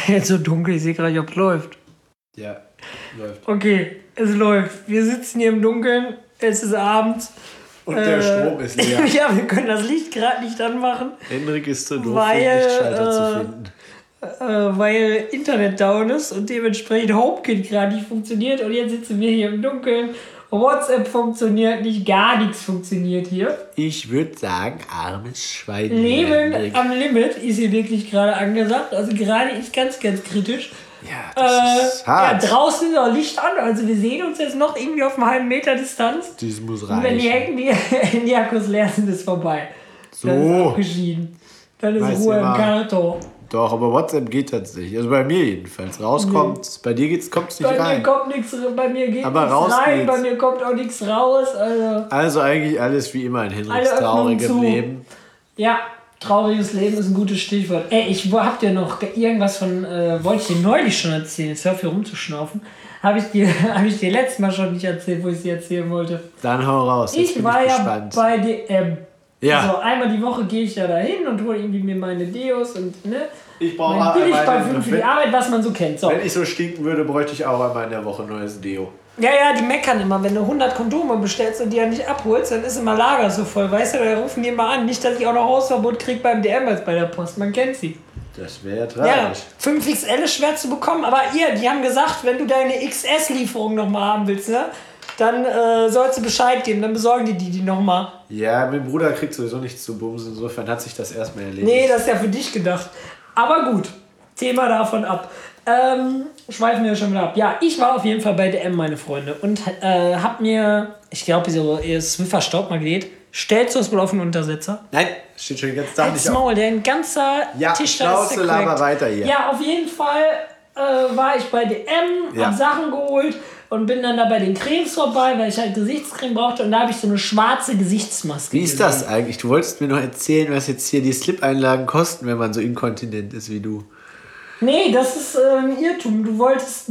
jetzt so dunkel, ich sehe gerade nicht, ob es läuft. Ja, läuft. Okay, es läuft. Wir sitzen hier im Dunkeln, es ist abends. Und der Strom ist leer. Ja, wir können das Licht gerade nicht anmachen. Henrik ist zu doof, Weil, den Lichtschalter zu finden. Weil Internet down ist und dementsprechend HomeKit gerade nicht funktioniert. Und jetzt sitzen wir hier im Dunkeln. WhatsApp funktioniert nicht, gar nichts funktioniert hier. Ich würde sagen, armes Schwein. Leben am Limit ist hier wirklich gerade angesagt. Also gerade ist ganz, ganz kritisch. Ja, das ist hart. Ja, draußen ist auch Licht an. Also wir sehen uns jetzt noch irgendwie auf einem halben Meter Distanz. Das muss reichen. Und wenn die Handy-Akkus leer sind, ist vorbei. So. Dann ist abgeschieden. Dann ist Ruhe im Karton. Doch, aber WhatsApp geht tatsächlich. Also bei mir jedenfalls. Rauskommt. Nee. Bei dir kommt es nicht rein. Bei mir kommt nichts, bei mir geht aber nichts rein, geht's. Bei mir kommt auch nichts raus. Also eigentlich alles wie immer in Henriks traurigem Leben. Ja, trauriges Leben ist ein gutes Stichwort. Ey, habt ihr noch irgendwas von, wollte ich dir neulich schon erzählen, jetzt hör auf hier rumzuschnaufen. Habe ich dir letztes Mal schon nicht erzählt, wo ich sie erzählen wollte. Dann hau raus. Ich war ja bei DM. Ja. Also einmal die Woche gehe ich ja dahin und hole irgendwie mir meine Deos und ich brauche mein Billigparfüm für die Arbeit, was man so kennt. So. Wenn ich so stinken würde, bräuchte ich auch einmal in der Woche neues Deo. Ja, die meckern immer, wenn du 100 Kondome bestellst und die ja nicht abholst, dann ist immer Lager so voll, weißt du, da rufen die immer an, nicht, dass ich auch noch Hausverbot kriege beim DM als bei der Post, man kennt sie. Das wäre ja tragisch. Ja, 5XL ist schwer zu bekommen, aber die haben gesagt, wenn du deine XS-Lieferung nochmal haben willst, ne? Dann sollst du Bescheid geben, dann besorgen die nochmal. Ja, mein Bruder kriegt sowieso nichts zu bumsen, insofern hat sich das erstmal erledigt. Nee, das ist ja für dich gedacht. Aber gut, Thema davon ab. Schweifen wir schon wieder ab. Ja, ich war auf jeden Fall bei DM, meine Freunde, und hab mir, ich glaube, so ihr Swiffer Staubmagnet, stellst du es wohl auf den Untersetzer? Nein, steht schon die ganze Zeit nicht auf. Maul, der ein ganzer Tisch da ist. Ja, laber weiter hier. Ja, auf jeden Fall war ich bei DM, hab Sachen geholt und bin dann da bei den Cremes vorbei, weil ich halt Gesichtscreme brauchte und da habe ich so eine schwarze Gesichtsmaske Wie ist gesehen. das eigentlich? Du wolltest mir noch erzählen, was jetzt hier die Slip-Einlagen kosten, wenn man so inkontinent ist wie du. Nee, das ist ein Irrtum. Du wolltest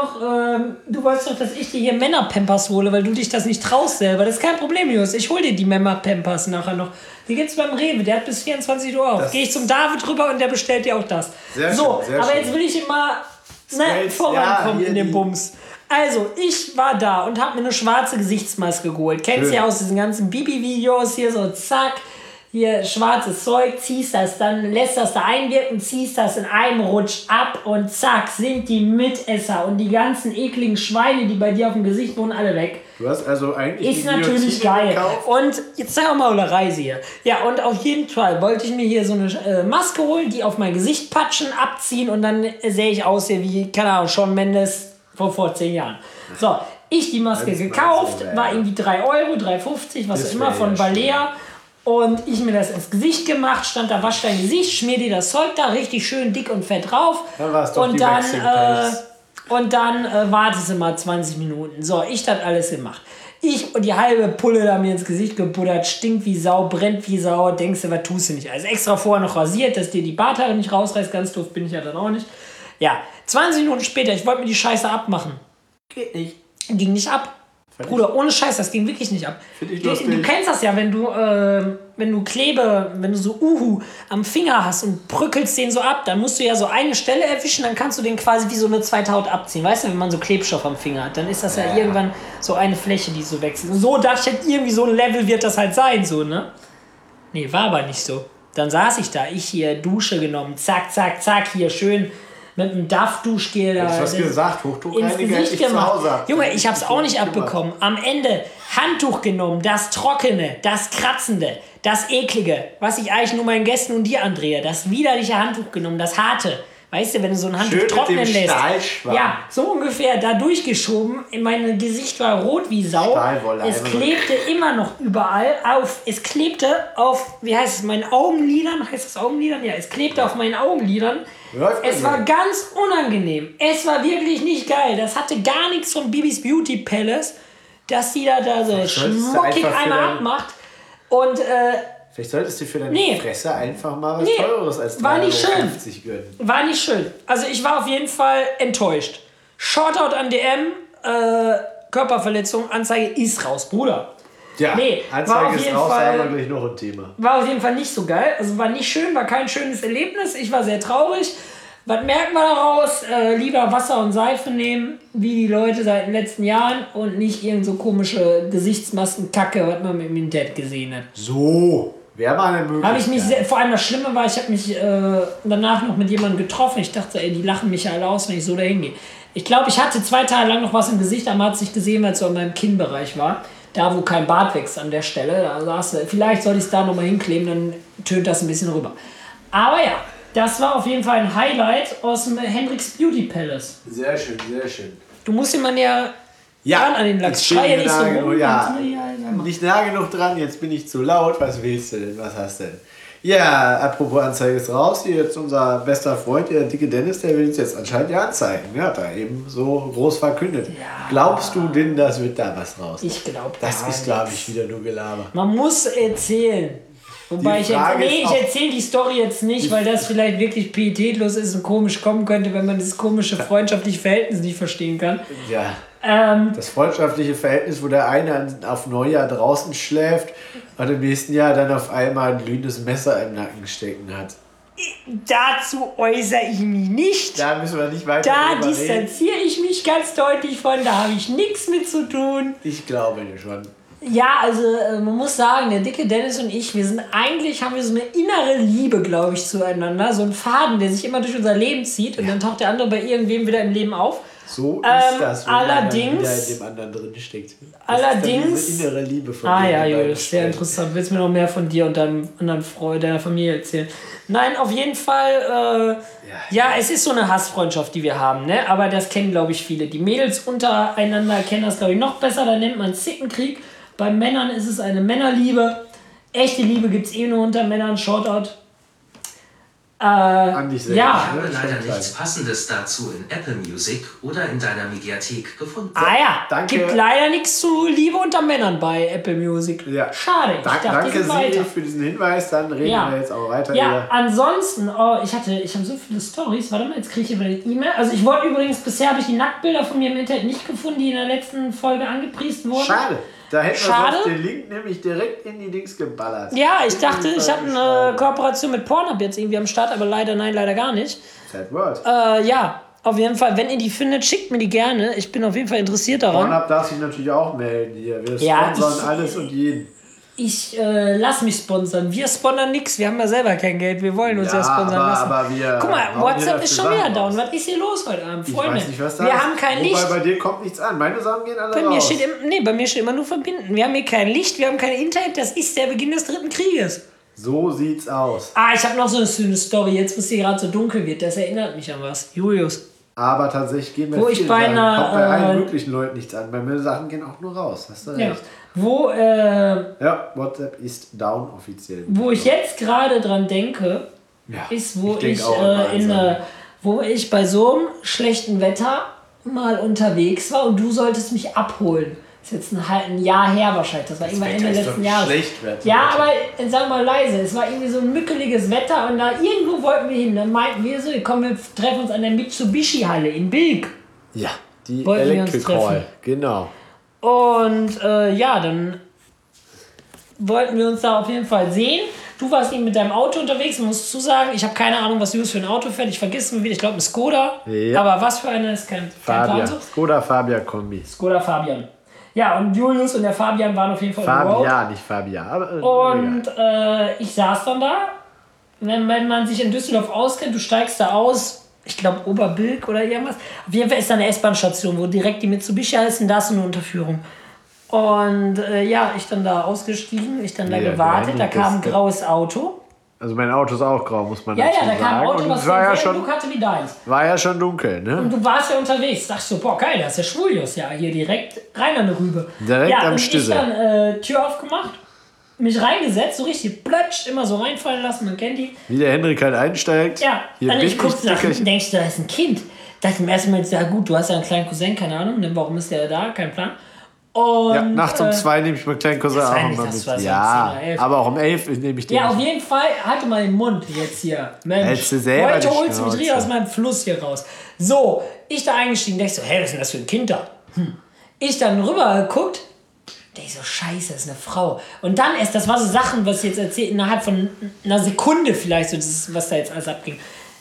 doch, dass ich dir hier Männer-Pampers hole, weil du dich das nicht traust selber. Das ist kein Problem, Jus. Ich hol dir die Männer-Pampers nachher noch. Die gibt's beim Rewe, der hat bis 24 Uhr auf. Gehe ich zum David rüber und der bestellt dir auch das. Sehr schön, sehr aber schön. Jetzt will ich immer vorankommen in den Bums. Also, ich war da und habe mir eine schwarze Gesichtsmaske geholt. Kennst du ja aus diesen ganzen Bibi-Videos hier so, zack. Hier schwarzes Zeug, ziehst das, dann lässt das da einwirken, ziehst das in einem Rutsch ab und zack, sind die Mitesser und die ganzen ekligen Schweine, die bei dir auf dem Gesicht wohnen, alle weg. Du hast also eigentlich ist natürlich geil. Gekauft. Und jetzt sagen wir mal eine Reise hier. Ja, und auf jeden Fall wollte ich mir hier so eine Maske holen, die auf mein Gesicht patschen, abziehen und dann sehe ich aus hier wie, keine Ahnung, Shawn Mendes vor 10 Jahren. So, ich die Maske gekauft, war irgendwie 3 Euro, 3,50, was auch immer, von Balea. Und ich mir das ins Gesicht gemacht, stand da, wasch dein Gesicht, schmier dir das Zeug da richtig schön dick und fett drauf. Dann war's doch und dann wartest du mal 20 Minuten. So, ich das alles gemacht. Ich und die halbe Pulle da mir ins Gesicht gebuddert, stinkt wie Sau, brennt wie Sau, denkst du, was tust du nicht? Also extra vorher noch rasiert, dass dir die Barthaare nicht rausreißt, ganz doof bin ich ja dann auch nicht. Ja, 20 Minuten später, ich wollte mir die Scheiße abmachen. Geht nicht. Ging nicht ab. Bruder, ohne Scheiß, das ging wirklich nicht ab. Du kennst das ja, wenn du so am Finger hast und bröckelst den so ab, dann musst du ja so eine Stelle erwischen, dann kannst du den quasi wie so eine zweite Haut abziehen. Weißt du, wenn man so Klebstoff am Finger hat, dann ist das ja irgendwann so eine Fläche, die so wechselt. Und so dachte ich halt, irgendwie so ein Level wird das halt sein, so, ne? Nee, war aber nicht so. Dann saß ich da, ich hier Dusche genommen, zack, zack, zack, hier schön mit einem DAF-Duschgel da. Du hast gesagt, Hochdruckreiniger ins Gesicht gemacht. Junge, ich hab's auch nicht abbekommen. Am Ende Handtuch genommen, das Trockene, das Kratzende, das Eklige, was ich eigentlich nur meinen Gästen und dir andrehe. Das widerliche Handtuch genommen, das Harte. Weißt du, wenn du so ein Handtuch trocknen lässt. Ja, so ungefähr da durchgeschoben. Mein Gesicht war rot wie Sau. Es klebte immer noch überall auf. Es klebte auf, wie heißt es, meinen Augenlidern. Heißt das Augenlidern? Ja, es klebte auf meinen Augenlidern. Es war ganz unangenehm. Es war wirklich nicht geil. Das hatte gar nichts von Bibis Beauty Palace, dass die da so schmuckig einmal abmacht. Und vielleicht solltest du für deine Fresse einfach mal was Teures als 3,50 gönnen. War nicht schön. Also ich war auf jeden Fall enttäuscht. Shoutout an DM, Körperverletzung, Anzeige ist raus, Bruder. Ja, Anzeige ist raus, da haben wir gleich noch ein Thema. War auf jeden Fall nicht so geil. Also war nicht schön, war kein schönes Erlebnis. Ich war sehr traurig, Was merken wir daraus? Lieber Wasser und Seife nehmen, wie die Leute seit den letzten Jahren und nicht irgend so komische Gesichtsmaskenkacke, was man im Internet gesehen hat. So, wäre mal eine Möglichkeit. Habe ich mich vor allem das Schlimme war, ich habe mich danach noch mit jemandem getroffen. Ich dachte, ey, die lachen mich ja alle aus, wenn ich so dahin gehe. Ich glaube, ich hatte 2 Tage lang noch was im Gesicht, aber man hat es nicht gesehen, weil es so in meinem Kinnbereich war. Da, wo kein Bart wächst an der Stelle. Da saß, vielleicht soll ich es da nochmal hinkleben, dann tönt das ein bisschen rüber. Aber ja, das war auf jeden Fall ein Highlight aus dem Hendrix Beauty Palace. Sehr schön, sehr schön. Du musst ihn mal näher ran an den Lachs. Schrei ja nicht so rum. Ja, nicht nah genug dran, jetzt bin ich zu laut. Was willst du denn? Was hast du denn? Ja, apropos Anzeige ist raus. Hier jetzt unser bester Freund, der dicke Dennis, der will uns jetzt anscheinend ja anzeigen. Ja, hat er eben so groß verkündet. Ja. Glaubst du denn, das wird da was raus? Ich glaube das ist, glaube ich, wieder nur Gelaber. Man muss erzählen. Wobei ich erzähle die Story jetzt nicht, weil das vielleicht wirklich pietätlos ist und komisch kommen könnte, wenn man das komische freundschaftliche Verhältnis nicht verstehen kann. Ja. Das freundschaftliche Verhältnis, wo der eine auf Neujahr draußen schläft und im nächsten Jahr dann auf einmal ein glühendes Messer im Nacken stecken hat. Dazu äußere ich mich nicht. Da müssen wir nicht weiter Da distanziere ich mich ganz deutlich von, da habe ich nichts mit zu tun. Ich glaube schon. Ja, also man muss sagen, der dicke Dennis und ich, haben wir so eine innere Liebe, glaube ich, zueinander. So ein Faden, der sich immer durch unser Leben zieht und dann taucht der andere bei irgendwem wieder im Leben auf. So ist das, wenn allerdings, man wieder in dem anderen drin steckt. Allerdings, diese innere Liebe von ja, Julius, sehr interessant. Willst du mir noch mehr von dir und deinem anderen Freund, deiner Familie erzählen? Nein, auf jeden Fall, es ist so eine Hassfreundschaft, die wir haben, ne? Aber das kennen, glaube ich, viele. Die Mädels untereinander kennen das, glaube ich, noch besser. Da nennt man es Zickenkrieg. Bei Männern ist es eine Männerliebe. Echte Liebe gibt es nur unter Männern. Shoutout. Ich habe leider nichts Passendes dazu in Apple Music oder in deiner Mediathek gefunden. Danke. Gibt leider nichts zu Liebe unter Männern bei Apple Music. Ja. Schade. Danke Sie für diesen Hinweis, dann reden wir jetzt auch weiter. Ja, ansonsten, ich habe so viele Storys. Warte mal, jetzt kriege ich über die E-Mail. Also ich wollte übrigens, bisher habe ich die Nacktbilder von mir im Internet nicht gefunden, die in der letzten Folge angepriesen wurden. Schade. Da hätten wir sonst den Link nämlich direkt in die Dings geballert. Ja, ich dachte, ich habe eine Kooperation mit Pornhub jetzt irgendwie am Start, aber leider gar nicht. Sad Word. Ja, auf jeden Fall, wenn ihr die findet, schickt mir die gerne. Ich bin auf jeden Fall interessiert daran. Pornhub darf sich natürlich auch melden hier. Wir sponsern alles und jeden. Ich lass mich sponsern. Wir sponsern nichts. Wir haben ja selber kein Geld. Wir wollen uns ja sponsern lassen. Aber guck mal, WhatsApp ist schon wieder down. Was ist hier los heute Abend? Freunde, ich weiß nicht, was da wir ist. haben kein Licht. Wobei bei dir kommt nichts an. Meine Sachen gehen alle raus. Bei mir steht immer nur verbinden. Wir haben hier kein Licht, wir haben kein Internet. Das ist der Beginn des 3. Krieges. So sieht's aus. Ich habe noch so eine schöne Story. Jetzt, wo es hier gerade so dunkel wird. Das erinnert mich an was. Julius. Aber tatsächlich gehen wir kommt bei allen möglichen Leuten nichts an. Bei mir Sachen gehen auch nur raus. Hast du recht. WhatsApp ist down offiziell. Wo ich jetzt gerade dran denke, ist, wo ich bei so einem schlechten Wetter mal unterwegs war und du solltest mich abholen. Das ist jetzt ein Jahr her wahrscheinlich. Das war irgendwann Ende letzten Jahres. Ja, aber sagen wir mal leise. Es war irgendwie so ein mückeliges Wetter und da irgendwo wollten wir hin. Dann meinten wir so, komm, wir treffen uns an der Mitsubishi-Halle in Bilk. Ja, die Electric Hall, genau. Und dann wollten wir uns da auf jeden Fall sehen. Du warst eben mit deinem Auto unterwegs, man muss zusagen, ich habe keine Ahnung, was Julius für ein Auto fährt. Ich vergesse es wieder, ich glaube ein Skoda. Ja. Aber was für einer ist kein Plan so? Skoda Fabia Kombi. Skoda Fabian. Ja, und Julius und der Fabian waren auf jeden Fall Fabian, nicht Fabian. Und ich saß dann da. Wenn man sich in Düsseldorf auskennt, du steigst da aus, ich glaube Oberbilk oder irgendwas. Auf jeden Fall ist da eine S-Bahn-Station, wo direkt die Mitsubishi ist und da ist eine Unterführung. Und ich dann da ausgestiegen, ich dann da gewartet, da kam ein graues Auto. Also mein Auto ist auch grau, muss man dazu sagen. Ja, da kam ein Auto, was denselben Look hatte wie deins. War ja schon dunkel, ne? Und du warst ja unterwegs. Dachtest so, boah, geil, das ist der Schwulius. Ja, hier direkt rein an der Rübe. Direkt am Stüssel. Ich dann Tür aufgemacht, mich reingesetzt, so richtig plötscht, immer so reinfallen lassen, man kennt die. Wie der Henrik halt einsteigt. Ja, dann ich guckte nach hinten, denkst du, da ist ein Kind. Dachte mir erstmal, ja gut, du hast ja einen kleinen Cousin, keine Ahnung, ne, warum ist der da, kein Plan. Und, nachts um 2 nehme ich meinen kleinen Cousin auch immer mit. Ja, aber auch um 11 nehme ich den. Ja, auf jeden Fall, halte mal den Mund jetzt hier. Mensch, heute holst du mich richtig aus meinem Fluss hier raus. So, ich da eingestiegen, denk so, hey, was ist denn das für ein Kind da? Ich dann rüber geguckt, denk so, scheiße, das ist eine Frau. Und dann das war so Sachen, was ich jetzt erzählt, innerhalb von einer Sekunde vielleicht, so das, was da jetzt alles abging.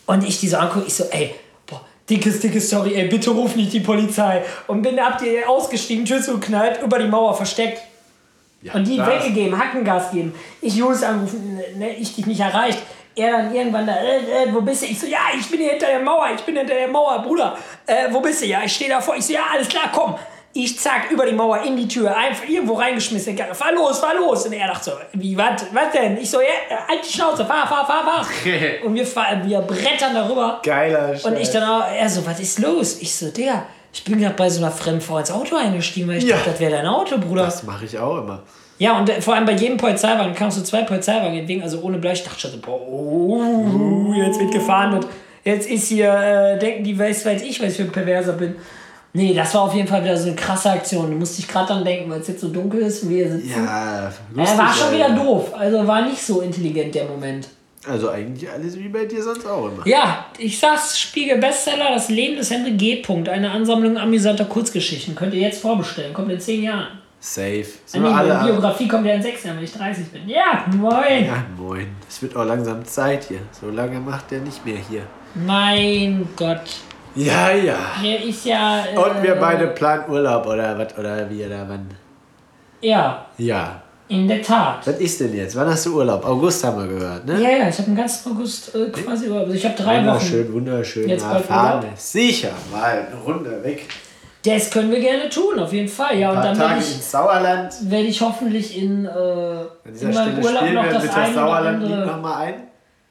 Und ich die so angucke, ich so, ey, boah, dicke Story, ey, bitte ruf nicht die Polizei. Und bin ab dir ausgestiegen, Tür zugeknallt, über die Mauer versteckt. Ja, und die weggegeben, Hackengas geben. Ich Jules angerufen, ne, ich dich nicht erreicht. Er dann irgendwann da, wo bist du? Ich so, ja, ich bin hier hinter der Mauer, Bruder. Wo bist du? Ja, ich stehe davor. Ich so, ja, alles klar, komm. Ich zack, über die Mauer, in die Tür, einfach irgendwo reingeschmissen. Fahr los. Und er dachte so, wie, was denn? Ich so, ja, halt die Schnauze, fahr. Und wir brettern darüber. Geiler Scheiß. Und ich dann auch, er so, was ist los? Ich so, Digga, ich bin gerade bei so einer fremden Frau ins Auto eingestiegen, weil ich dachte, das wäre dein Auto, Bruder. Das mache ich auch immer. Ja, und vor allem bei jedem Polizeiwagen kamen so 2 Polizeiwagen entgegen, also ohne Blei. Ich dachte schon so, boah, jetzt wird gefahndet. Jetzt ist hier, denken die, weiß ich, was ich für ein Perverser bin. Nee, das war auf jeden Fall wieder so eine krasse Aktion. Da musste ich gerade dran denken, weil es jetzt so dunkel ist und wir hier sitzen. Ja, lustig. War schon wieder doof. Also war nicht so intelligent der Moment. Also eigentlich alles wie bei dir sonst auch immer. Ja, ich sag's, Spiegel-Bestseller, Das Leben des Henry G. Eine Ansammlung amüsanter Kurzgeschichten. Könnt ihr jetzt vorbestellen. Kommt in 10 Jahren. Safe. Meine Biografie kommt ja in 6 Jahren, wenn ich 30 bin. Ja, moin. Ja, moin. Es wird auch langsam Zeit hier. So lange macht der nicht mehr hier. Mein Gott. Ja. Der ist ja... Und wir beide planen Urlaub oder was, oder wie oder wann? Ja. Ja. In der Tat. Was ist denn jetzt? Wann hast du Urlaub? August haben wir gehört, ne? Ja, ich habe den ganzen August quasi Urlaub. Also ich habe 3 Wochen. Wunderschön. Jetzt bald fahren wir sicher mal eine Runde weg. Das können wir gerne tun, auf jeden Fall. Ja, und dann Tage ins Sauerland. Werde ich hoffentlich in an dieser Stelle Urlaub spielen noch wir das mit das Sauerland nochmal ein.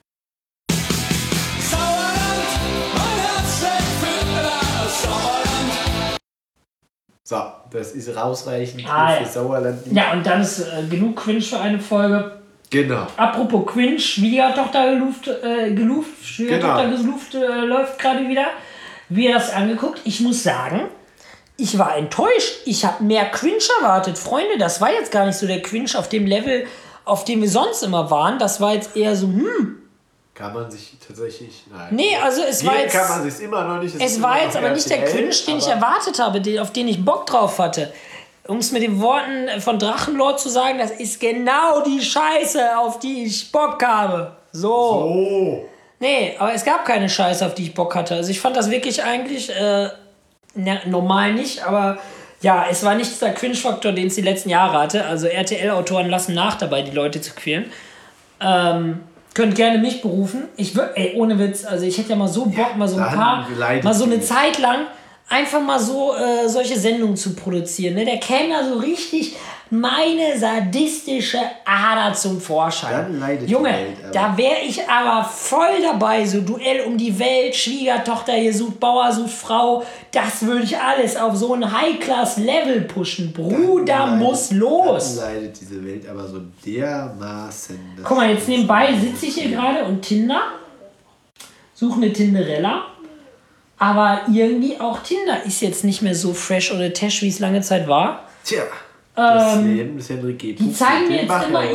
So, das ist rausreichend für Sauerland. Ja, und dann ist genug Quinch für eine Folge. Genau. Apropos Quinch, Schwiegertochter geluft, läuft gerade wieder. Wir das angeguckt. Ich muss sagen, ich war enttäuscht. Ich habe mehr Quinch erwartet. Freunde, das war jetzt gar nicht so der Quinch auf dem Level, auf dem wir sonst immer waren. Das war jetzt eher so, Kann man sich tatsächlich... Nein. Nee, also es war jetzt... kann man sich immer noch nicht... Es war jetzt aber nicht der Quinch, den ich erwartet habe, auf den ich Bock drauf hatte. Um es mit den Worten von Drachenlord zu sagen, das ist genau die Scheiße, auf die ich Bock habe. So. Nee, aber es gab keine Scheiße, auf die ich Bock hatte. Also ich fand das wirklich eigentlich... normal nicht, aber... Ja, es war nicht der Cringe-Faktor, den es die letzten Jahre hatte. Also RTL-Autoren lassen nach dabei, die Leute zu quälen. Könnt gerne mich berufen. Ich würde, ohne Witz, also ich hätte ja mal so Bock, mal so eine Zeit lang einfach mal so solche Sendungen zu produzieren. Ne? Der käme da so richtig meine sadistische Ader zum Vorschein. Dann leidet Junge, die Welt, da wäre ich aber voll dabei. So Duell um die Welt, Schwiegertochter hier sucht Bauer, sucht Frau. Das würde ich alles auf so ein High-Class-Level pushen. Bruder, muss los. Dann leidet diese Welt aber so dermaßen. Guck mal, jetzt nebenbei sitze ich hier gerade und Tinder. Suche eine Tinderella. Aber irgendwie auch Tinder ist jetzt nicht mehr so fresh oder tesh, wie es lange Zeit war. Tja, das Leben des Henry G. Die zeigen mir jetzt immer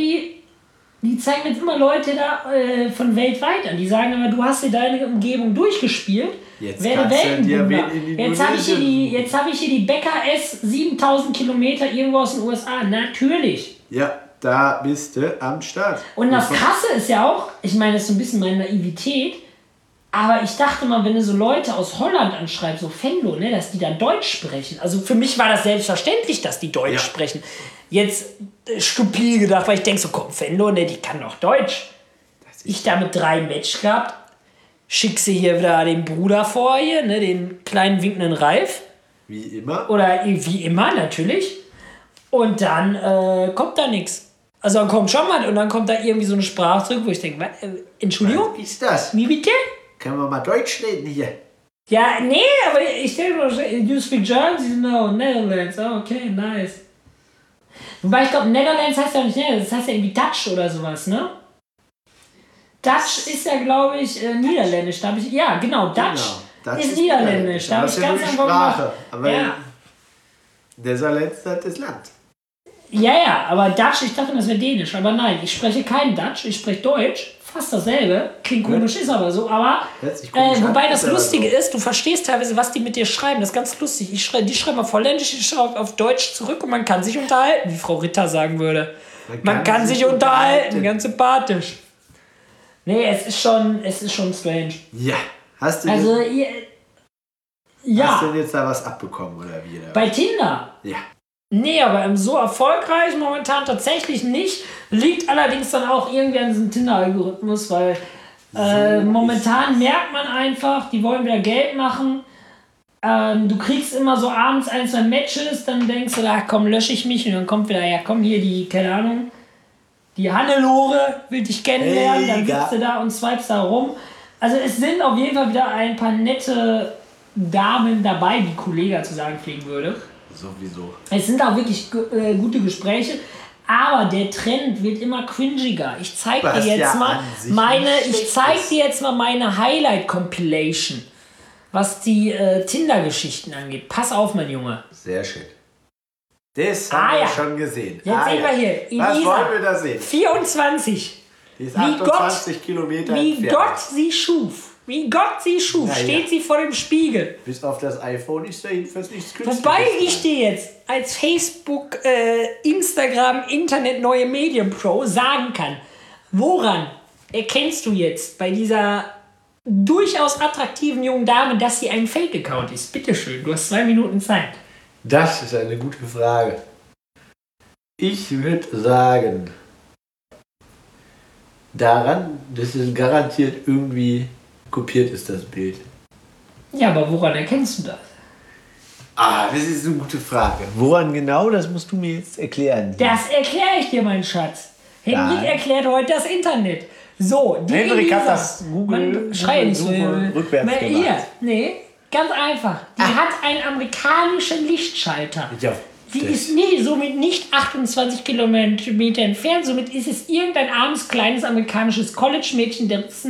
Leute da von weltweit an. Die sagen immer, du hast dir deine Umgebung durchgespielt. Jetzt werde Weltenwunder. Jetzt habe ich hier die Becker S 7000 Kilometer irgendwo aus den USA. Natürlich. Ja, da bist du am Start. Und das Krasse ist ja auch, ich meine, das ist so ein bisschen meine Naivität, aber ich dachte mal, wenn du so Leute aus Holland anschreibst, so Venlo, ne, dass die dann Deutsch sprechen. Also für mich war das selbstverständlich, dass die Deutsch sprechen. Jetzt stupide gedacht, weil ich denke so, komm, Venlo, ne, die kann doch Deutsch. Ich da mit 3 Match gehabt, schick sie hier wieder den Bruder vor hier, ne, den kleinen winkenden Ralf. Wie immer. Oder wie immer, natürlich. Und dann kommt da nichts. Also dann kommt schon mal und dann kommt da irgendwie so eine Sprache zurück, wo ich denke, Entschuldigung? Was ist das? Wie bitte? Können wir mal Deutsch reden hier? Ja, nee, aber ich denke nur, you speak German? Sie no, Netherlands. Oh, okay, nice. Wobei ich glaube, Netherlands heißt ja nicht Netherlands, das heißt ja irgendwie Dutch oder sowas, ne? Dutch ist ja, glaube ich, niederländisch. Da ich, ja, genau, Dutch ist niederländisch. Da habe ich ganz einfach Sprache. Aber Netherlands ist das Land. Ja, aber Dutch, ich dachte, das wäre Dänisch. Aber nein, ich spreche kein Dutch, ich spreche Deutsch. Fast dasselbe. Klingt komisch, ist aber so. Aber wobei das Lustige ist, du verstehst teilweise, was die mit dir schreiben. Das ist ganz lustig. Die schreiben auf Holländisch, ich schreibe auf Deutsch zurück und man kann sich unterhalten, wie Frau Ritter sagen würde. Man kann sich unterhalten, ganz sympathisch. Nee, es ist schon strange. Ja. Hast du also, ja. Hast du denn jetzt da was abbekommen oder wie? Bei Tinder? Ja. Nee, aber so erfolgreich momentan tatsächlich nicht. Liegt allerdings dann auch irgendwie an diesem Tinder-Algorithmus, weil momentan merkt man einfach, die wollen wieder Geld machen. Du kriegst immer so abends 1, 2 Matches, dann denkst du, komm, lösche ich mich. Und dann kommt wieder, ja komm, hier die, keine Ahnung, die Hannelore will dich kennenlernen. Dann sitzt du da und swipest da rum. Also es sind auf jeden Fall wieder ein paar nette Damen dabei, wie Kollega zu sagen pflegen würde. Sowieso. Es sind auch wirklich gute Gespräche, aber der Trend wird immer cringiger. Ich zeig dir jetzt mal meine Highlight-Compilation, was die Tinder-Geschichten angeht. Pass auf, mein Junge. Sehr schön. Das haben wir schon gesehen. Jetzt sehen wir hier. Elisa, was wollen wir da sehen? 24. Die ist 28 Kilometer entfernt. Wie Gott sie schuf. Steht sie vor dem Spiegel. Bis auf das iPhone ist da jedenfalls nichts Künstliches. Wobei ich dir jetzt als Facebook, Instagram, Internet, neue Medien Pro sagen kann, woran erkennst du jetzt bei dieser durchaus attraktiven jungen Dame, dass sie ein Fake-Account ist? Bitteschön, du hast 2 Minuten Zeit. Das ist eine gute Frage. Ich würde sagen, daran, dass es garantiert irgendwie kopiert ist, das Bild. Ja, aber woran erkennst du das? Das ist eine gute Frage. Woran genau, das musst du mir jetzt erklären. Das erkläre ich dir, mein Schatz. Henrik erklärt heute das Internet. So, die Henrik Elisa, hat das Google rückwärts gemacht. Nee, ganz einfach. Die hat einen amerikanischen Lichtschalter. Ja, die ist somit nicht 28 Kilometer entfernt. Somit ist es irgendein armes, kleines amerikanisches College-Mädchen,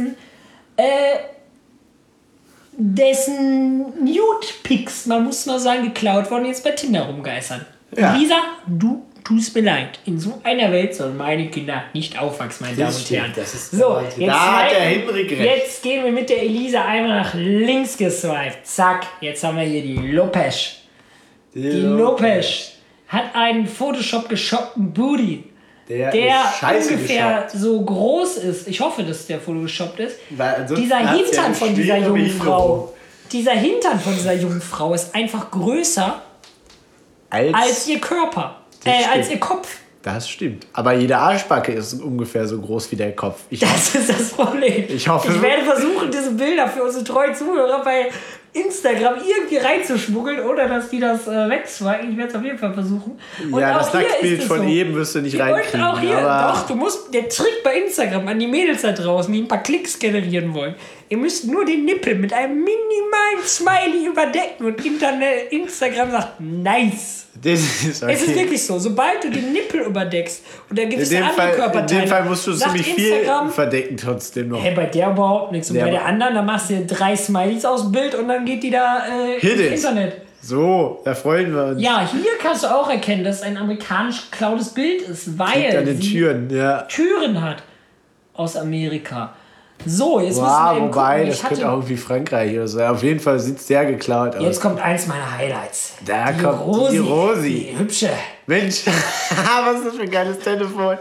dessen Nude-Pics, man muss mal sagen, geklaut worden, jetzt bei Tinder rumgeistern. Ja. Lisa, du tust mir leid. In so einer Welt sollen meine Kinder nicht aufwachsen, meine Damen und Herren. Das ist so, da hat der Henrik recht. Jetzt gehen wir mit der Elisa einmal nach links geswiped. Zack, jetzt haben wir hier die Lopez. Die Lopez hat einen Photoshop geshoppten Booty. Der ungefähr so groß ist. Ich hoffe, dass der Photoshoppt ist. Dieser Hintern von dieser jungen Frau. Dieser Hintern von dieser jungen Frau ist einfach größer als ihr Körper. Als ihr Kopf. Das stimmt. Aber jede Arschbacke ist ungefähr so groß wie der Kopf. Das ist das Problem. Ich werde versuchen, diese Bilder für unsere treuen Zuhörer bei Instagram irgendwie reinzuschmuggeln, oder dass die das wegswipen. Ich werde es auf jeden Fall versuchen. Und ja, das Nacktbild von eben wirst du nicht reinkriegen. Und auch hier, doch, du musst, der Trick bei Instagram an die Mädels da draußen, die ein paar Klicks generieren wollen. Ihr müsst nur den Nippel mit einem minimalen Smiley überdecken und Instagram sagt, nice. Das ist okay. Es ist wirklich so, sobald du den Nippel überdeckst und da gibt es andere Körperteile. In dem Fall musst du ziemlich viel verdecken trotzdem noch. Hey, bei der überhaupt nichts. Und bei der anderen, da machst du 3 Smileys aus Bild und dann geht die da ins Internet. So, da freuen wir uns. Ja, hier kannst du auch erkennen, dass es ein amerikanisch geklautes Bild ist, weil sie Türen hat aus Amerika. So, jetzt müssen wir eben gucken. Das könnte auch irgendwie Frankreich oder so. Auf jeden Fall sieht es sehr geklaut aus. Jetzt kommt eins meiner Highlights. Da kommt die Rosi. Die hübsche. Mensch, was ist das für ein geiles Telefon?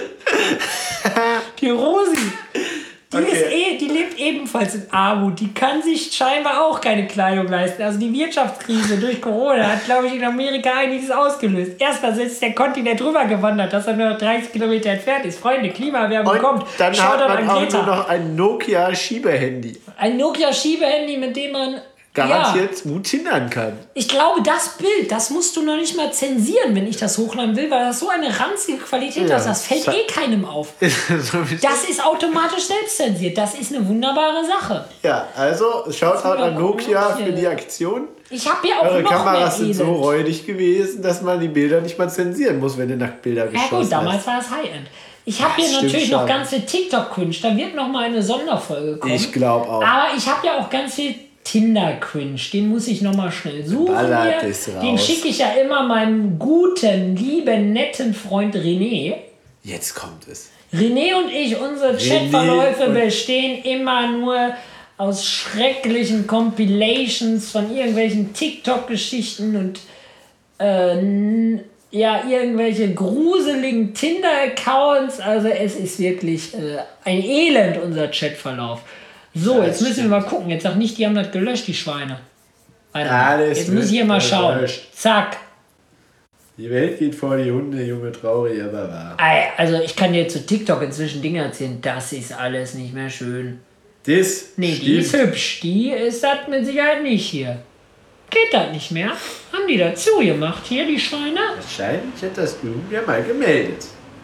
Die Rosi. Die lebt ebenfalls in Armut. Die kann sich scheinbar auch keine Kleidung leisten. Also die Wirtschaftskrise durch Corona hat, glaube ich, in Amerika einiges ausgelöst. Erstmal ist der Kontinent drüber gewandert, dass er nur 30 Kilometer entfernt ist. Freunde, Klimawärmung kommt. Dann hat man auch nur noch ein Nokia-Schiebehandy. Ein Nokia-Schiebehandy, mit dem man garantiert gut tindern kann. Ich glaube, das Bild, das musst du noch nicht mal zensieren, wenn ich das hochladen will, weil das so eine ranzige Qualität hat. Das fällt keinem auf. Das ist automatisch selbst zensiert. Das ist eine wunderbare Sache. Ja, also schaut halt an Nokia für die Aktion. Ich habe ja auch Eure noch Kameras sind so räudig gewesen, dass man die Bilder nicht mal zensieren muss, wenn du Nacktbilder geschossen hast. Ja gut, damals war es High-End. Ich habe hier natürlich noch ganz viel TikTok-Cringe. Da wird noch mal eine Sonderfolge kommen. Ich glaube auch. Aber ich habe ja auch ganz viel Tinder-Cringe, den muss ich nochmal schnell suchen. Den schicke ich ja immer meinem guten, lieben, netten Freund René. Jetzt kommt es. René und ich, unsere Chatverläufe bestehen immer nur aus schrecklichen Compilations von irgendwelchen TikTok-Geschichten und ja, irgendwelche gruseligen Tinder-Accounts. Also es ist wirklich ein Elend, unser Chatverlauf. So, jetzt müssen wir mal gucken. Jetzt sag nicht, die haben das gelöscht, die Schweine. Jetzt muss ich hier mal schauen. Zack. Die Welt geht vor die Hunde, Junge, traurig, aber wahr. Also ich kann dir zu TikTok inzwischen Dinge erzählen. Das ist alles nicht mehr schön. Das Nee, stimmt. die ist hübsch. Die ist das mit Sicherheit nicht hier. Geht das nicht mehr? Haben die dazu gemacht hier, die Schweine? Wahrscheinlich hat das irgendwer mal gemeldet.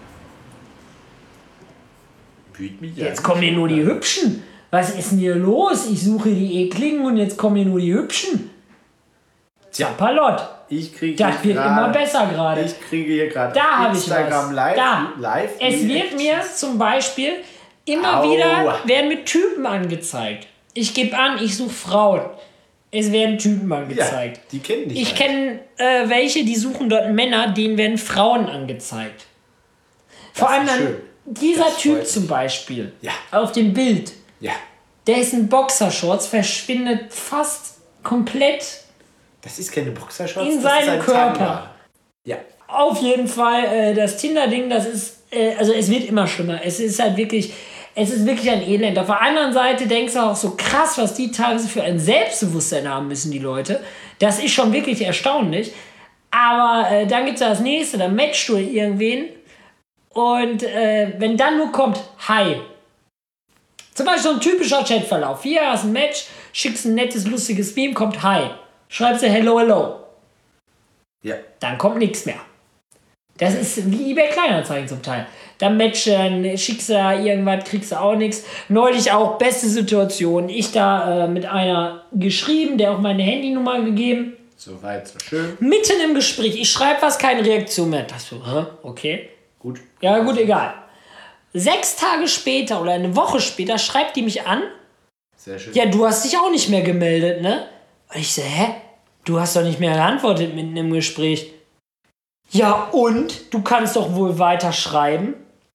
Jetzt kommen hier nur die Hübschen. Was ist denn hier los? Ich suche die Ekligen und jetzt kommen hier nur die Hübschen. Tja, Palott. Das wird immer besser gerade. Ich kriege hier gerade da Instagram live. Es wird mir zum Beispiel immer wieder werden mit Typen angezeigt. Ich gebe an, ich suche Frauen. Es werden Typen angezeigt. Ja, die kennen dich. Ich kenne welche, die suchen dort Männer, denen werden Frauen angezeigt. Vor allem dann dieser Typ zum Beispiel auf dem Bild. Ja. Der ist in Boxershorts, verschwindet fast komplett. Das ist keine Boxershorts. In seinem Körper. Ja. Auf jeden Fall, das Tinder-Ding, das ist, also es wird immer schlimmer. Es ist wirklich ein Elend. Auf der anderen Seite denkst du auch so krass, was die teilweise für ein Selbstbewusstsein haben müssen, die Leute. Das ist schon wirklich erstaunlich. Aber dann gibt es das nächste, dann matchst du irgendwen. Und wenn dann nur kommt, hi. Zum Beispiel so ein typischer Chatverlauf. Hier hast du ein Match, schickst ein nettes, lustiges Meme, kommt hi. Schreibst du hello, hello. Ja. Dann kommt nichts mehr. Das ist wie eBay Kleinanzeigen zum Teil. Dann matchen, schickst du irgendwas, kriegst du auch nichts. Neulich auch beste Situation. Ich da mit einer geschrieben, der auch meine Handynummer gegeben. So weit, so schön. Mitten im Gespräch. Ich schreibe was, keine Reaktion mehr. Das so, okay. Gut. Ja, gut, egal. 6 Tage später oder eine Woche später schreibt die mich an. Sehr schön. Ja, du hast dich auch nicht mehr gemeldet, ne? Und ich so, hä? Du hast doch nicht mehr geantwortet mitten im Gespräch. Ja, und? Du kannst doch wohl weiter schreiben?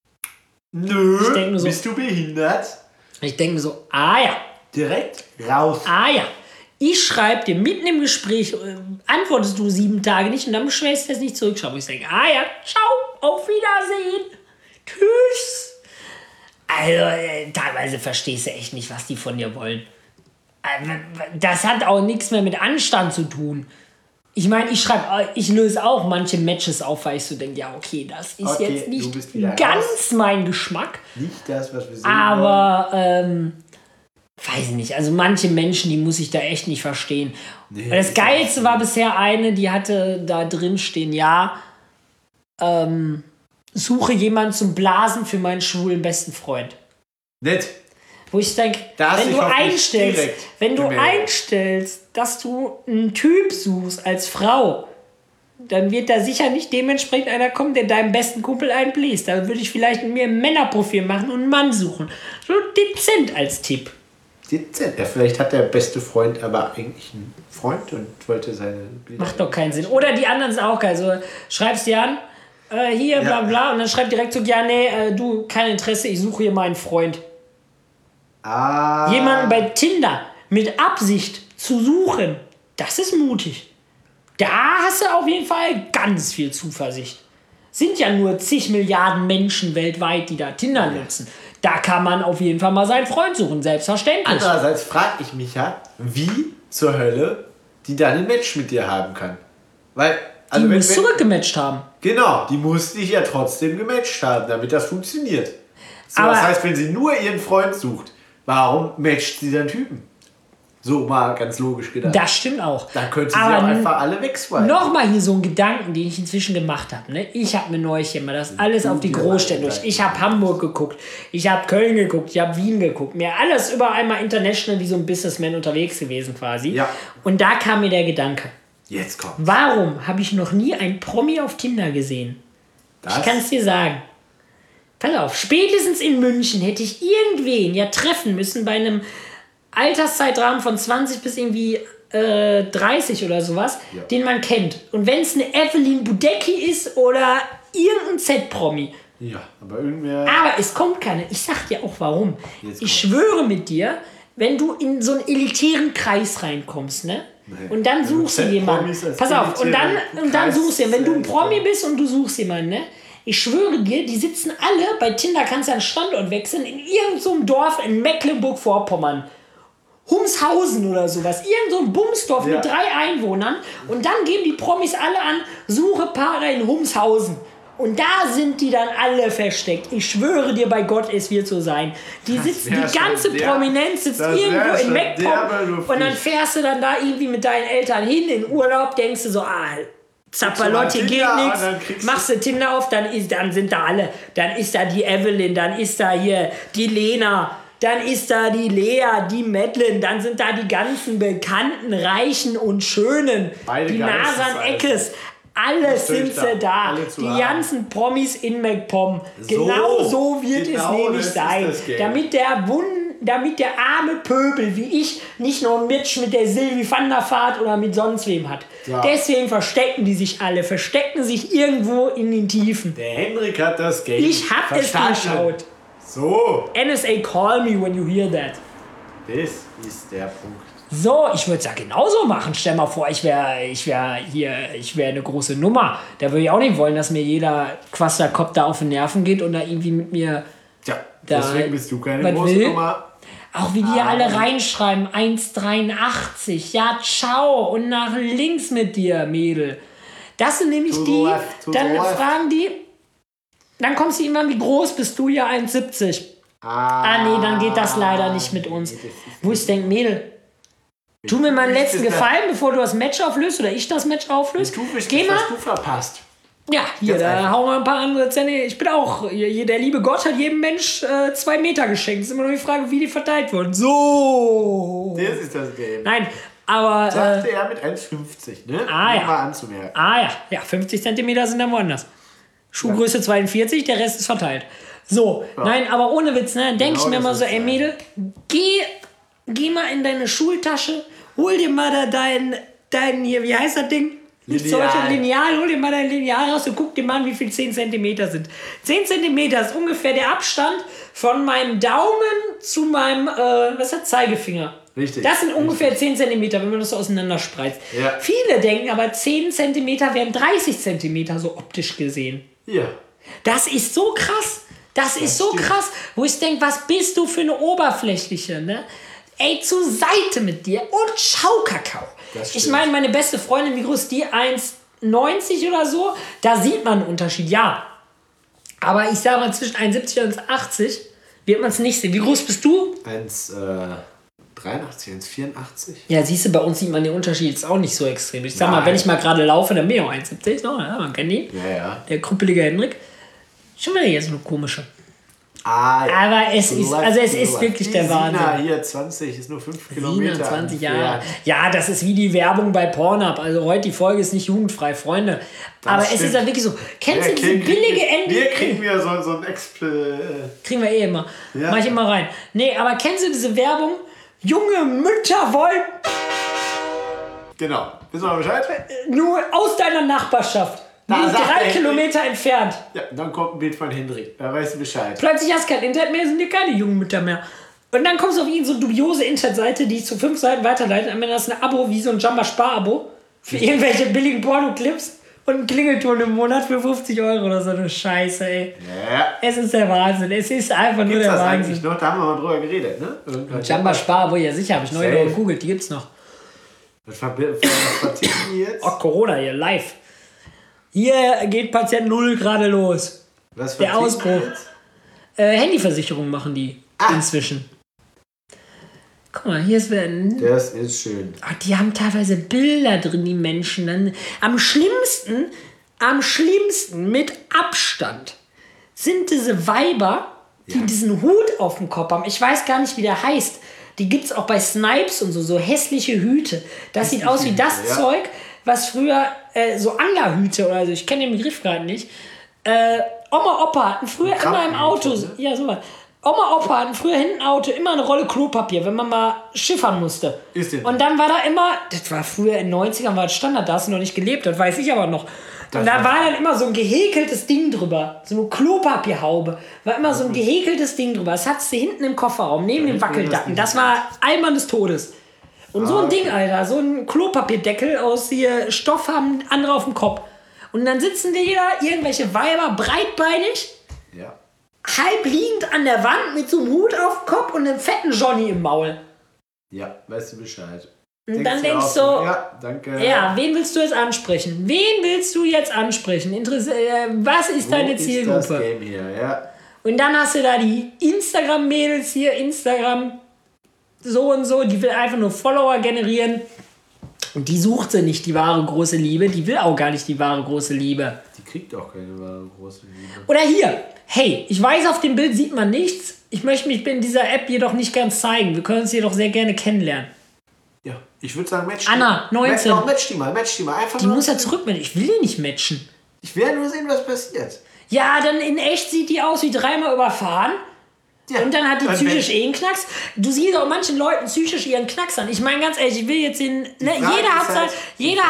Nö, Ich denk nur so, bist du behindert? Ich denke mir so, ja. Direkt raus. Ja. Ich schreibe dir mitten im Gespräch, antwortest du 7 Tage nicht und dann beschwerst du es nicht zurückschreiben. Ich denke, ja, ciao, auf Wiedersehen. Tschüss. Also, teilweise verstehst du echt nicht, was die von dir wollen. Das hat auch nichts mehr mit Anstand zu tun. Ich meine, ich löse auch manche Matches auf, weil ich so denke, ja, okay, das ist jetzt nicht ganz mein Geschmack. Nicht das, was wir sehen aber, weiß ich nicht, also manche Menschen, die muss ich da echt nicht verstehen. Nee, das Geilste war bisher eine, die hatte da drin stehen, suche jemanden zum Blasen für meinen schwulen besten Freund. Nett. Wo ich denke, wenn du einstellst, dass du einen Typ suchst als Frau, dann wird da sicher nicht dementsprechend einer kommen, der deinem besten Kumpel einbläst. Da würde ich vielleicht mit mir ein Männerprofil machen und einen Mann suchen. So dezent als Tipp. Dezent? Ja, vielleicht hat der beste Freund aber eigentlich einen Freund und wollte seine... Macht doch keinen Sinn. Oder die anderen sind auch geil. So, schreibst dir an, hier, bla bla, und dann schreibt direkt so, ja, nee, du, kein Interesse, ich suche hier meinen Freund. Jemanden bei Tinder mit Absicht zu suchen, das ist mutig. Da hast du auf jeden Fall ganz viel Zuversicht. Sind ja nur zig Milliarden Menschen weltweit, die da Tinder nutzen. Da kann man auf jeden Fall mal seinen Freund suchen, selbstverständlich. Andererseits frage ich mich ja, wie zur Hölle die dann ein Match mit dir haben kann. Weil, also die muss zurückgematcht haben. Genau, die muss dich ja trotzdem gematcht haben, damit das funktioniert. So, das heißt, wenn sie nur ihren Freund sucht, warum matcht sie dann Typen? So mal ganz logisch gedacht. Das stimmt auch. Dann könnte sie auch einfach alle wegswipen. Nochmal hier so ein Gedanken, den ich inzwischen gemacht habe. Ne? Ich habe mir neulich immer das alles auf die Großstädte durch. Ich habe Hamburg geguckt, ich habe Köln geguckt, ich habe Wien geguckt. Mir alles überall mal international wie so ein Businessman unterwegs gewesen quasi. Ja. Und da kam mir der Gedanke. Jetzt kommt. Warum habe ich noch nie einen Promi auf Tinder gesehen? Ich kann es dir sagen. Pass auf, spätestens in München hätte ich irgendwen ja treffen müssen bei einem Alterszeitrahmen von 20 bis irgendwie 30 oder sowas, den man kennt. Und wenn es eine Evelyn Budecki ist oder irgendein Z-Promi. Ja, aber irgendwer... Aber es kommt keine. Ich sag dir auch warum. Ich schwöre mit dir, wenn du in so einen elitären Kreis reinkommst, ne? Nee. Und dann suchst du jemanden. Pass auf, und dann suchst du, wenn du ein Promi bist und du suchst jemanden, ne? Ich schwöre dir, die sitzen alle, bei Tinder kannst du einen Standort wechseln, in irgendeinem Dorf in Mecklenburg-Vorpommern. Humshausen oder sowas. Irgend so ein Bumsdorf mit 3 Einwohnern. Und dann geben die Promis alle an, suche Paare in Humshausen. Und da sind die dann alle versteckt. Ich schwöre dir bei Gott, es wird so sein. Die ganze Prominenz sitzt irgendwo in MacPom und dann fährst du dann da irgendwie mit deinen Eltern hin in Urlaub, denkst du so, Zappalotti geht nichts, machst du Tinder auf, dann sind da alle. Dann ist da die Evelyn, dann ist da hier die Lena, dann ist da die Lea, die Madeline, dann sind da die ganzen Bekannten, Reichen und Schönen, die Nasan Eckes. Alles sind sie da. Die ganzen Promis in MacPom. Genau so wird es nämlich sein. Damit der arme Pöbel wie ich nicht nur ein Match mit der Sylvie van der Vaart oder mit sonst wem hat. Ja. Deswegen verstecken die sich alle. Verstecken sich irgendwo in den Tiefen. Der Henrik hat das Game Ich hab es geschaut. So. NSA, call me when you hear that. Das ist der Punkt. So, ich würde es ja genauso machen. Stell mal vor, ich wäre eine große Nummer. Da würde ich auch nicht wollen, dass mir jeder Quasterkopf auf den Nerven geht und da irgendwie mit mir... Tja, deswegen bist du keine große Nummer. Auch wie die alle reinschreiben, 1,83. Ja, ciao. Und nach links mit dir, Mädel. Das sind nämlich dann fragen die... Dann kommst du immer, wie groß bist du? Ja, 1,70. Nee, dann geht das leider nicht mit uns. Wo ich denke, Mädel... Tu mir mal einen letzten Gefallen, bevor du das Match auflöst oder ich das Match auflöse. Geh mal. Was du verpasst. Ja, hier, da hauen wir ein paar andere Zähne. Ich bin auch, hier, der liebe Gott hat jedem Mensch 2 Meter geschenkt. Es ist immer nur die Frage, wie die verteilt wurden. So. Das ist das Game. Nein, aber... Sagte er mit 1,50, ne? Ja. Mal anzumerken. Ja, 50 Zentimeter sind dann woanders. Schuhgröße 42, der Rest ist verteilt. So, nein, aber ohne Witz, ne? Denke ich mir mal so, ey Mädel, geh mal in deine Schultasche, hol dir mal da dein hier, wie heißt das Ding? Lineal, hol dir mal dein Lineal raus und guck dir mal an, wie viel 10 cm sind. 10 cm ist ungefähr der Abstand von meinem Daumen zu meinem, Zeigefinger. Richtig. Das sind ungefähr 10 cm, wenn man das so auseinanderspreizt. Ja. Viele denken aber 10 cm wären 30 cm, so optisch gesehen. Ja. Das ist so krass. Das ist so krass, wo ich denke, was bist du für eine Oberflächliche, ne? Ey, zur Seite mit dir und schau Kakao. Ich meine, meine beste Freundin, wie groß ist die? 1,90 oder so? Da sieht man einen Unterschied, ja. Aber ich sage mal, zwischen 1,70 und 1,80 wird man es nicht sehen. Wie groß bist du? 1,83, 1,84. Ja, siehst du, bei uns sieht man den Unterschied jetzt auch nicht so extrem. Ich sag mal, wenn ich mal gerade laufe, dann bin ich auch 1,70. No, ja, man kennt ihn. Ja. Der krüppelige Henrik. Schon wieder jetzt eine komische. Ja. Aber es ist wirklich der Wahnsinn. Sina hier 20 ist nur 5 Kilometer. Sina 20 Jahre. Ja, das ist wie die Werbung bei Pornhub. Also heute die Folge ist nicht jugendfrei, Freunde. Aber es ist ja wirklich so. Kennst du diese billige Ende? Wir kriegen wieder so ein kriegen wir eh immer. Ja. Mach ich immer rein. Nee, aber kennst du diese Werbung? Junge Mütter wollen... Genau. Wissen wir Bescheid? Nur aus deiner Nachbarschaft. Nur 3 Kilometer entfernt. Ja, dann kommt ein Bild von Hendrik. Da weißt du Bescheid. Plötzlich hast du kein Internet mehr, sind dir keine jungen Mütter mehr. Und dann kommst du auf so eine dubiose Internetseite, die ich zu 5 Seiten weiterleite. Am Ende hast du ein Abo, wie so ein Jamba-Spar-Abo. Für irgendwelche billigen Porno-Clips. Und einen Klingelton im Monat für 50 € oder so eine Scheiße, ey. Ja. Es ist der Wahnsinn. Es ist einfach nur der Wahnsinn. Eigentlich noch? Da haben wir mal drüber geredet, ne? Jamba-Spar-Abo, ja sicher. Habe ich neu gegoogelt. Die gibt's noch. Was verticken die jetzt? Oh, Corona hier, live. Hier geht Patient 0 gerade los. Was der Ausbruch. Handyversicherung machen die inzwischen. Guck mal, hier ist das ist schön. Oh, die haben teilweise Bilder drin, die Menschen. Dann, am schlimmsten mit Abstand sind diese Weiber, die diesen Hut auf dem Kopf haben. Ich weiß gar nicht, wie der heißt. Die gibt es auch bei Snipes und so hässliche Hüte. Das sieht aus wie das Zeug, was früher so Anglerhüte oder so, ich kenne den Begriff gerade nicht. Oma, Opa hatten früher immer im Auto, ja sowas. Oma, Opa hatten früher hinten im Auto immer eine Rolle Klopapier, wenn man mal schiffern musste. Und dann war da immer, das war früher in den 90ern, war das Standard, da hast du noch nicht gelebt, das weiß ich aber noch. Und da war dann immer so ein gehäkeltes Ding drüber, so eine Klopapierhaube, war immer so ein gehäkeltes Ding drüber. Das hattest du hinten im Kofferraum, neben dem Wackeldacken. Das war Eimern des Todes. Und so ein Ding, Alter, so ein Klopapierdeckel aus hier Stoff haben andere auf dem Kopf. Und dann sitzen die da, irgendwelche Weiber, breitbeinig, halb liegend an der Wand mit so einem Hut auf dem Kopf und einem fetten Johnny im Maul. Ja, weißt du Bescheid. Und dann denkst du, ja, danke. Ja, wen willst du jetzt ansprechen? Was ist deine Zielgruppe? Das Game hier, ja. Und dann hast du da die Instagram-Mädels hier, Instagram so und so, die will einfach nur Follower generieren. Und die sucht sie nicht, die wahre große Liebe. Die will auch gar nicht die wahre große Liebe. Die kriegt auch keine wahre große Liebe. Oder hier, hey, ich weiß, auf dem Bild sieht man nichts. Ich möchte mich in dieser App jedoch nicht ganz zeigen. Wir können uns jedoch sehr gerne kennenlernen. Ja, ich würde sagen, match Anna, 19. Match die mal. Einfach die muss ja zurückmatchen. Ich will die nicht matchen. Ich will nur sehen, was passiert. Ja, dann in echt sieht die aus wie 3-mal überfahren. Ja, und dann hat die psychisch einen Knacks. Du siehst auch manchen Leuten psychisch ihren Knacks an. Ich meine ganz ehrlich, ich will jetzt den... Ne, jeder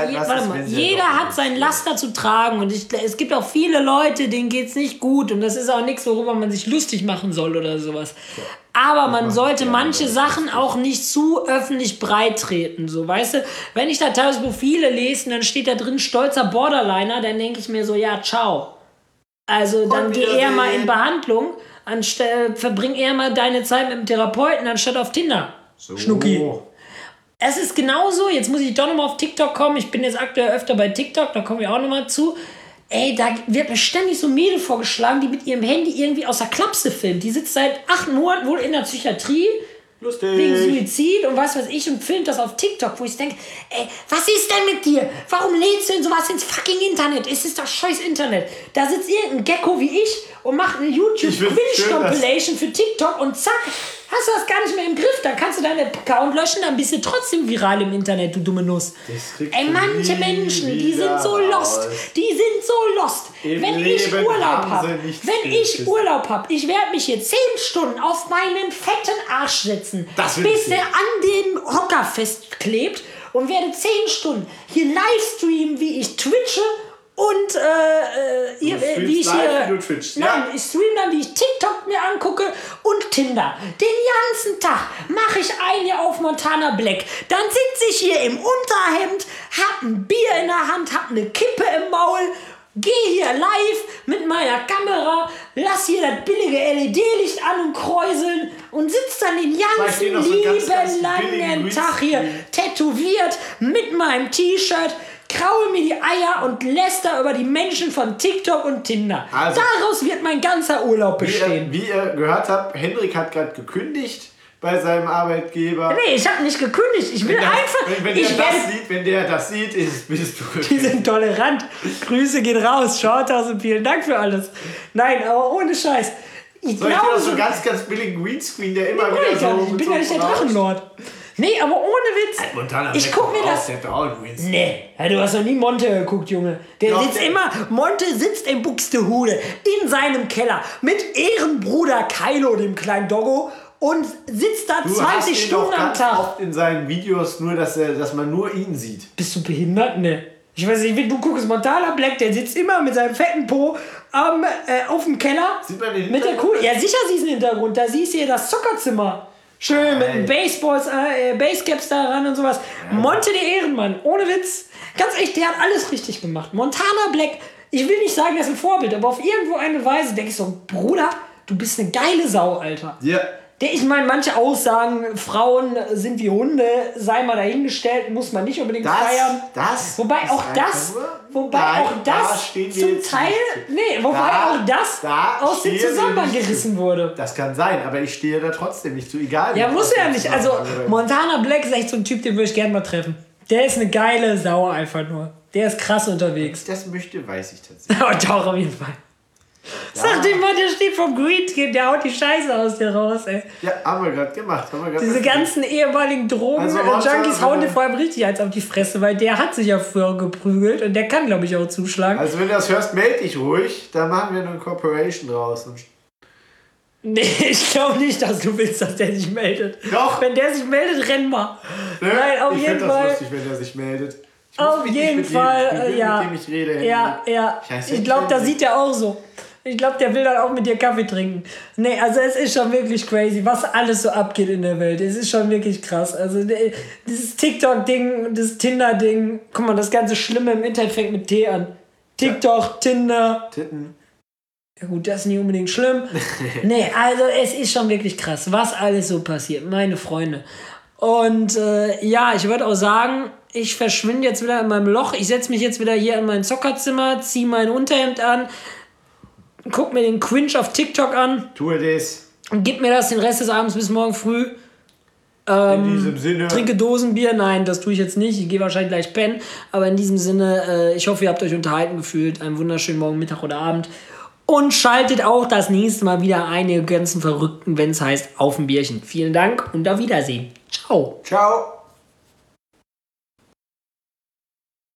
hat sein Laster zu tragen. Und es gibt auch viele Leute, denen geht es nicht gut. Und das ist auch nichts, worüber man sich lustig machen soll oder sowas. Ja. Aber man sollte manche Sachen auch nicht zu öffentlich breit treten. So, weißt du, wenn ich da teilweise Profile lese, dann steht da drin stolzer Borderliner, dann denke ich mir so, ja, ciao. Also dann geh eher mal in Behandlung. Verbring eher mal deine Zeit mit dem Therapeuten, anstatt auf Tinder. So. Schnucki. Es ist genauso, jetzt muss ich doch nochmal auf TikTok kommen. Ich bin jetzt aktuell öfter bei TikTok, da kommen wir auch nochmal zu. Ey, da wird mir ständig so ein Mädel vorgeschlagen, die mit ihrem Handy irgendwie aus der Klapse filmt. Die sitzt seit 8 Monaten wohl in der Psychiatrie. Lustig. Wegen Suizid und was weiß ich und filmt das auf TikTok, wo ich denke, ey, was ist denn mit dir? Warum lädst du denn sowas ins fucking Internet? Es ist doch scheiß Internet. Da sitzt irgendein Gecko wie ich und macht eine YouTube-Quinch-Compilation für TikTok und zack, hast du das gar nicht mehr im Griff. Dann kannst du deinen Account löschen, dann bist du trotzdem viral im Internet, du dumme Nuss. Ey, manche Menschen, die sind so lost. Wenn ich Urlaub habe, ich werde mich hier 10 Stunden auf meinen fetten Arsch setzen, bis der an dem Hocker festklebt und werde 10 Stunden hier live streamen, wie ich twitche und wie ich hier... Ich streame dann, wie ich TikTok mir angucke und Tinder. Den ganzen Tag mache ich ein hier auf Montana Black. Dann sitze ich hier im Unterhemd, hab ein Bier in der Hand, hab eine Kippe im Maul, geh hier live mit meiner Kamera, lass hier das billige LED-Licht an und kräuseln und sitz dann den ganzen lieben langen Tag hier tätowiert mit meinem T-Shirt, kraul mir die Eier und läster über die Menschen von TikTok und Tinder. Also, daraus wird mein ganzer Urlaub bestehen. Wie ihr gehört habt, Hendrik hat gerade gekündigt bei seinem Arbeitgeber. Nee, ich habe nicht gekündigt. Ich will einfach... Wenn der das sieht, bist du... Die sind tolerant. Grüße gehen raus. Schaut aus und vielen Dank für alles. Nein, aber ohne Scheiß. Ich glaube so ganz, ganz billigen Greenscreen, der immer wieder so... Ich bin ja nicht der Drachenlord. Nee, aber ohne Witz. Ich guck mir das... Nee, du hast noch nie Monte geguckt, Junge. Monte sitzt in Buxtehude in seinem Keller mit Ehrenbruder Kylo, dem kleinen Doggo, und sitzt da 20 Stunden am Tag. Oft in seinen Videos nur, dass man nur ihn sieht. Bist du behindert? Ne. Ich weiß nicht, du guckst Montana Black, der sitzt immer mit seinem fetten Po auf dem Keller. Sieht man den mit der Kuh. Ja, sicher siehst du den Hintergrund. Da siehst du hier das Zockerzimmer. Schön mit den Basecaps da ran und sowas. Ja. Monte der Ehrenmann, ohne Witz. Ganz echt, der hat alles richtig gemacht. Montana Black, ich will nicht sagen, er ist ein Vorbild, aber auf irgendwo eine Weise denke ich so, Bruder, du bist eine geile Sau, Alter. Ja. Ich meine, manche Aussagen, Frauen sind wie Hunde, sei mal dahingestellt, muss man nicht unbedingt feiern. Wobei auch das zum Teil, aus dem Zusammenhang gerissen wurde. Das kann sein, aber ich stehe da trotzdem nicht zu, egal. Ja, muss ja nicht. Also, Montana Black ist echt so ein Typ, den würde ich gerne mal treffen. Der ist eine geile Sau einfach nur. Der ist krass unterwegs. Wenn ich das möchte, weiß ich tatsächlich. Doch, auf jeden Fall. Ja. Sag dem mal, der steht vom Green Team, der haut die Scheiße aus dir raus, ey. Ja, haben wir gerade gemacht. Diese ganzen ehemaligen Drogen-Junkies hauen dir vor allem richtig eins auf die Fresse, weil der hat sich ja früher geprügelt und der kann, glaube ich, auch zuschlagen. Also wenn du das hörst, melde dich ruhig, dann machen wir eine Corporation draus. Nee, ich glaube nicht, dass du willst, dass der sich meldet. Doch. Wenn der sich meldet, renn mal. Ne? Nein, auf jeden Fall. Ich finde das lustig, wenn der sich meldet. Auf jeden Fall, ja. Mit dem ich rede. Ja. Ich glaube, da sieht er auch so. Ich glaube, der will dann auch mit dir Kaffee trinken. Nee, also es ist schon wirklich crazy, was alles so abgeht in der Welt. Es ist schon wirklich krass. Also dieses TikTok-Ding, das Tinder-Ding, guck mal, das ganze Schlimme im Internet fängt mit T an. TikTok, Tinder. Titten. Ja gut, das ist nicht unbedingt schlimm. Nee, also es ist schon wirklich krass, was alles so passiert, meine Freunde. Und ja, ich würde auch sagen, ich verschwinde jetzt wieder in meinem Loch. Ich setze mich jetzt wieder hier in mein Zockerzimmer, ziehe mein Unterhemd an, guck mir den Cringe auf TikTok an. Tue das. Und gib mir das den Rest des Abends bis morgen früh. In diesem Sinne. Trinke Dosenbier. Nein, das tue ich jetzt nicht. Ich gehe wahrscheinlich gleich pennen. Aber in diesem Sinne, ich hoffe, ihr habt euch unterhalten gefühlt. Einen wunderschönen Morgen, Mittag oder Abend. Und schaltet auch das nächste Mal wieder ein, ihr ganzen Verrückten, wenn es heißt, auf ein Bierchen. Vielen Dank und auf Wiedersehen. Ciao. Ciao.